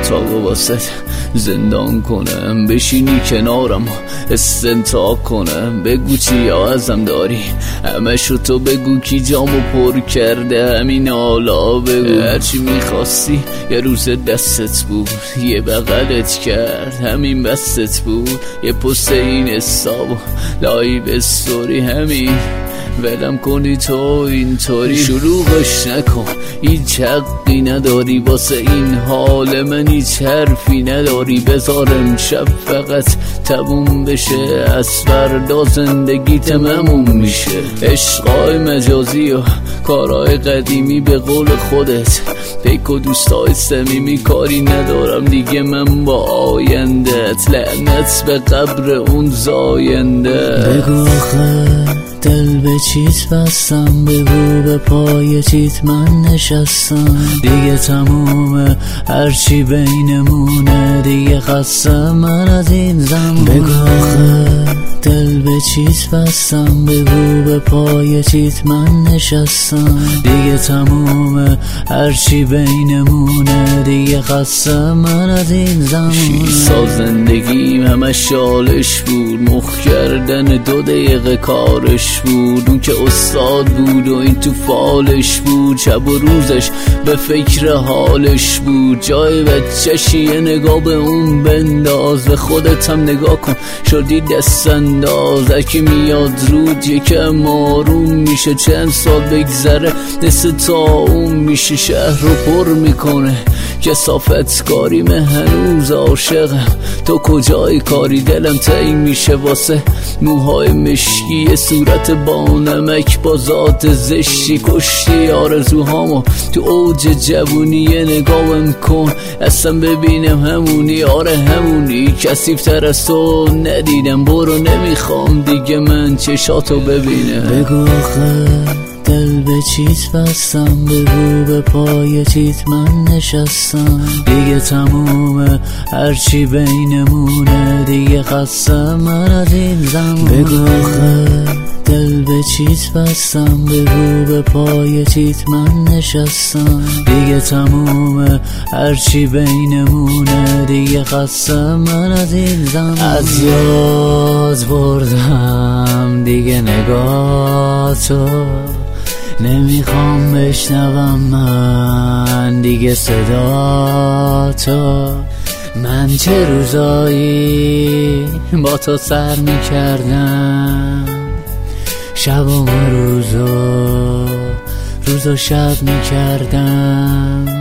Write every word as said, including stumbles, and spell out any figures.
اتاق واسه زندان کنم، بشینی کنارم استنتاق کنم، بگو چی ازم داری، همشو تو بگو کی جامو پر کرده، همین حالا بگو هرچی میخواستی یه روز دستت بود، یه بغلت کرد همین بستت بود، یه پست این حساب لایو استوری همین ولم کنی تو اینطوری، شلوغش نکن هیچ حقی نداری، واسه این حال من هیچ حرفی نداری، بذار امشب فقط تموم بشه، از فردا زندگی تموم میشه، عشقای مجازی و کارهای قدیمی به قول خودت، پیک و دوستای صمیمی کاری ندارم دیگه من با آیندت، لعنت به قبر اون زاینده. بگو آخه دل به چیت بستم، بگو به پای چیت من نشستم، دیگه تمومه هرچی بینمونه، دیگه خستم من از این زمان. بگو آخه دل به چیت بستم، بگو به پای چیت من نشستم، دیگه تمومه هرچی بینمونه، دیگه خستم من از این زمان. شیش سال زندگیم همه شالش بود، مخ کردن دو دقیقه کارش بود، اون که استاد بود و این تو فالش بود، شب و روزش به فکر حالش بود، جای بچه‌ش یه نگاه به اون بنداز، به خودت هم نگاه کن شدی دست انداز، هرکی میاد رود یکم آروم میشه، چند سال بگذره نسل تا اون میشه، شهر رو پر میکنه کثافت کاری، من هنوز عاشقم تو کجای کاری، دلم تعیین میشه واسه موهای مشکی، صورت با نمک با ذات زشتی، کشتی آرزوهامو تو اوج جوونی، یه نگاهم کن اصلا ببینم همونی، آره همونی، کثیف تر از تو ندیدم، برو نمیخوام دیگه من چشاتو ببینم. بگو آخه دل به چیت بستم، بگو به پای چیت من نشستم، دیگه تمومه هرچی بینمونه، دیگه خستم من از این زمان. بگو آخه دل به چیت بستم، بگو به پای چیت من نشستم، دیگه تمومه هرچی بینمونه، دیگه خستم من از این زمان. از یاد بردم دیگه نگاه تو، نمیخوام بشنوم من دیگه صدا تو، من چه روزایی با تو سر میکردم، شب و روزو روز و شب میکردم،